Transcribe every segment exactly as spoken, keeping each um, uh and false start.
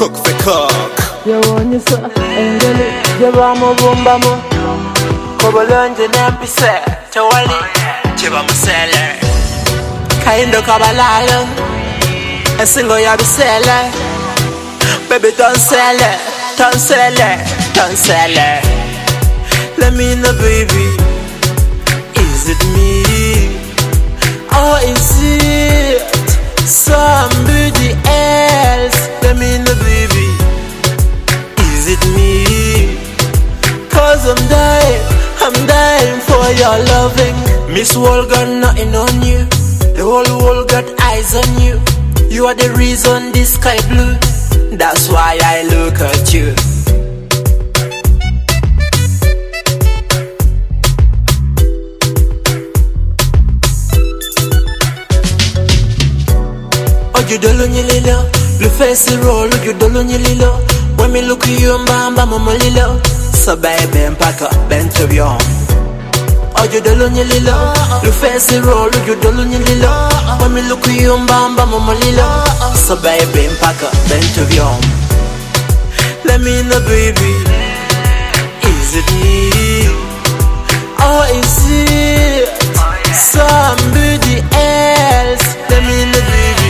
cook for cook. You want you so engeli, you want more bomba mo. Kobolonje nempise, chawali, Chiba musele, kaindo kabalalo. A single ya bisele, baby don't sell it, don't sell it, don't sell it. Let me know, baby, is it me? Or is it somebody else? Let me know, baby, is it me? Cause I'm dying, I'm dying for your loving. Miss World got nothing on you, the whole world got eyes on you. You are the reason this sky blue, that's why I look at you. Oh, you don't know lilo, blue face roll, you don't know lilo. When me look at you, mbamba mama lilo. So baby, pack up, bend to your oh, you don't know lilo, blue face roll, you don't know lilo. When me look at you, mbamba mama lilo. So baby, pack up, bend to your let me know, baby, is it me? Or is it somebody else? Let me know, baby,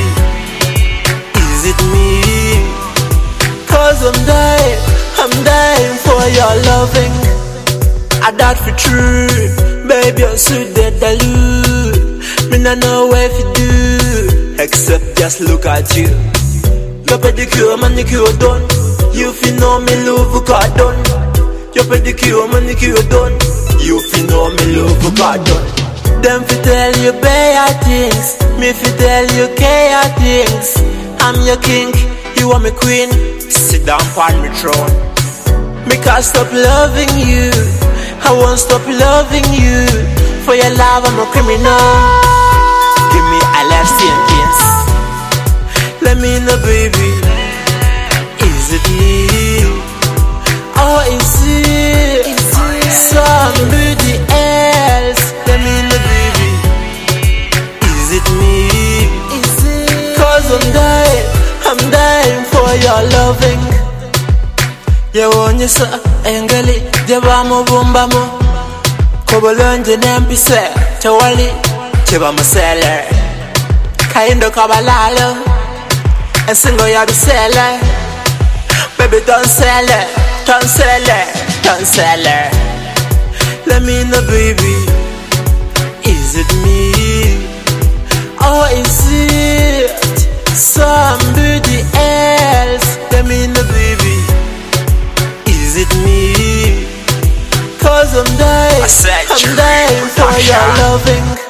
is it me? Cause I'm dying, I'm dying for your loving. I died for true, baby, you're so dead, I me not know what to do, except just look at you. Your pedicure, manicure done. You feel know me love got done. Your pedicure, manicure done. You feel know me love got done. Them fi tell you bad things, me fi tell you care things. I'm your king, you are my queen. Sit down on my throne. Me can't stop loving you, I won't stop loving you. For your love I'm a criminal. Give me a last sentence. Let me know, baby, is it me? Or is it somebody else? Let me know, baby, is it me? Cause I'm dying, I'm dying for your loving. You want you so engeli, jabamo bomba mo. Kobolonje nempise, chawali, chiba musele. Kaindo kabalalo, a single ya bisele. Baby don't sell it, don't sell it, don't sell it. Let me know, baby, is it me? Or is it somebody else? Let me know, baby, is it me? Cause I'm dying, I'm dying for your loving.